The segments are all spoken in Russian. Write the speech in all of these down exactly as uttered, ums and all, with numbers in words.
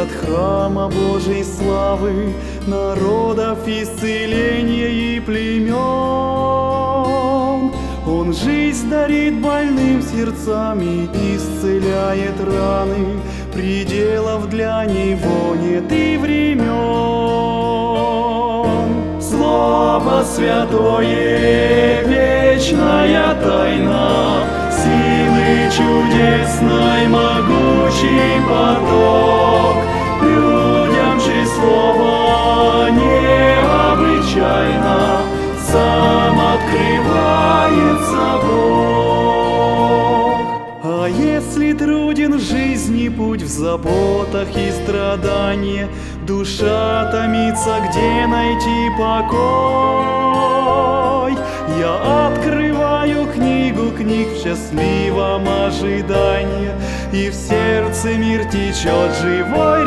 от храма Божьей славы, народов исцеления и племен. Он жизнь дарит больным сердцам и исцеляет раны, пределов для него нет и времен. Слово святое, вечная тайна, силы чудесной, могучий поток. Людям же слово необычайно, сам открывается Бог. А если труден в жизни путь, в заботах и страдании, душа томится, где найти покой? Я открываю книгу книг в счастливом ожидании, и в сердце мир течет живой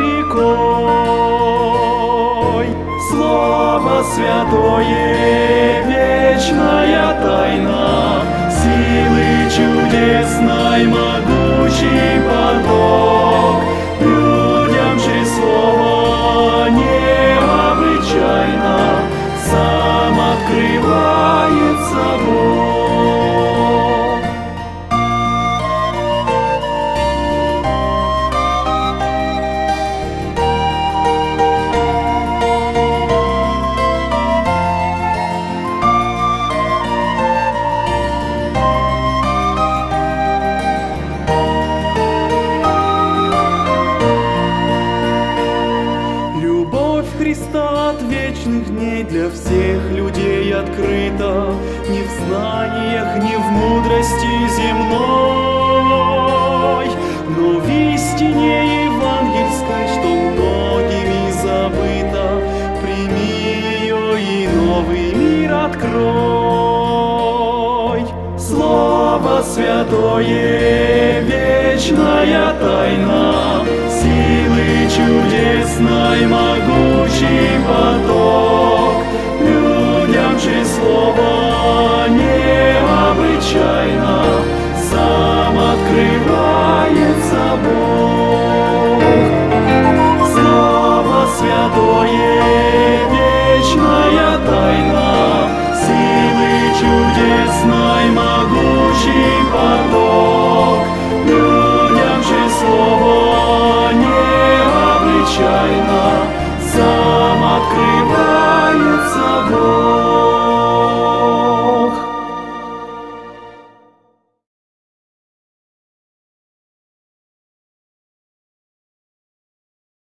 рекой. Слово святое, вечная тайна, силы чудесной, могучий поток. Людям же слово необычайно, сам открывается Бог. Христа от вечных дней для всех людей открыта, ни в знаниях, ни в мудрости земной, но в истине евангельской, что многими забыта. Прими ее и новый мир открой. Слово святое, вечная тайна, силы чудесной,